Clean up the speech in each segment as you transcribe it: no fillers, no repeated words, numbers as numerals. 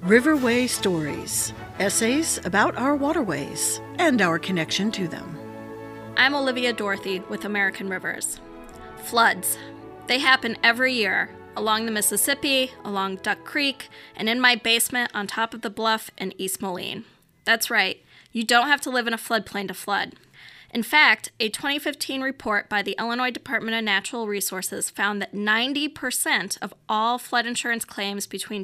Riverway Stories, essays about our waterways and our connection to them. I'm Olivia Dorothy with American Rivers. Floods. They happen every year along the Mississippi, along Duck Creek, and in my basement on top of the bluff in East Moline. That's right, you don't have to live in a floodplain to flood. In fact, a 2015 report by the Illinois Department of Natural Resources found that 90% of all flood insurance claims between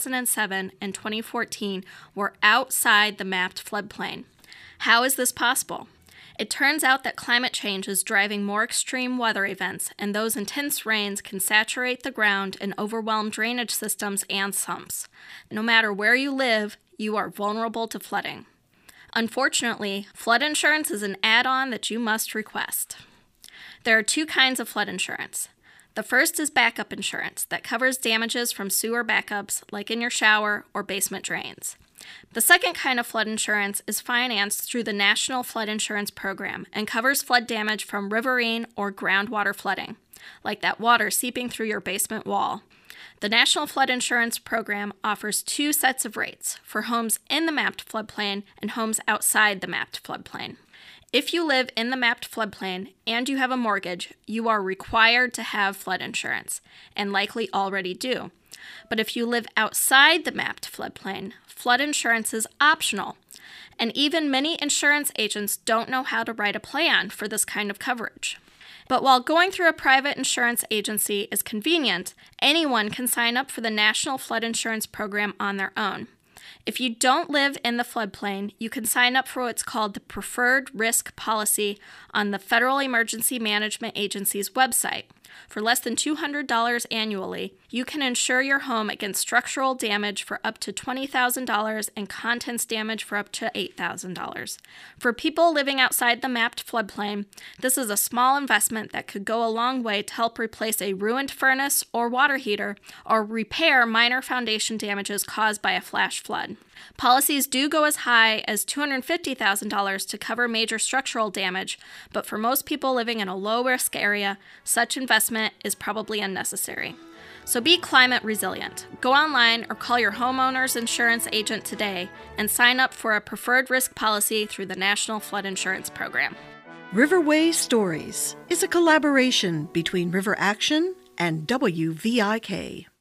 2007 and 2014 were outside the mapped floodplain. How is this possible? It turns out that climate change is driving more extreme weather events, and those intense rains can saturate the ground and overwhelm drainage systems and sumps. No matter where you live, you are vulnerable to flooding. Unfortunately, flood insurance is an add-on that you must request. There are two kinds of flood insurance. The first is backup insurance that covers damages from sewer backups, like in your shower or basement drains. The second kind of flood insurance is financed through the National Flood Insurance Program and covers flood damage from riverine or groundwater flooding, like that water seeping through your basement wall. The National Flood Insurance Program offers two sets of rates for homes in the mapped floodplain and homes outside the mapped floodplain. If you live in the mapped floodplain and you have a mortgage, you are required to have flood insurance, and likely already do. But if you live outside the mapped floodplain, flood insurance is optional, and even many insurance agents don't know how to write a plan for this kind of coverage. But while going through a private insurance agency is convenient, anyone can sign up for the National Flood Insurance Program on their own. If you don't live in the floodplain, you can sign up for what's called the Preferred Risk Policy on the Federal Emergency Management Agency's website. For less than $200 annually, you can insure your home against structural damage for up to $20,000 and contents damage for up to $8,000. For people living outside the mapped floodplain, this is a small investment that could go a long way to help replace a ruined furnace or water heater or repair minor foundation damages caused by a flash flood. Policies do go as high as $250,000 to cover major structural damage, but for most people living in a low-risk area, such investment is probably unnecessary. So be climate resilient. Go online or call your homeowner's insurance agent today and sign up for a preferred risk policy through the National Flood Insurance Program. Riverway Stories is a collaboration between River Action and WVIK.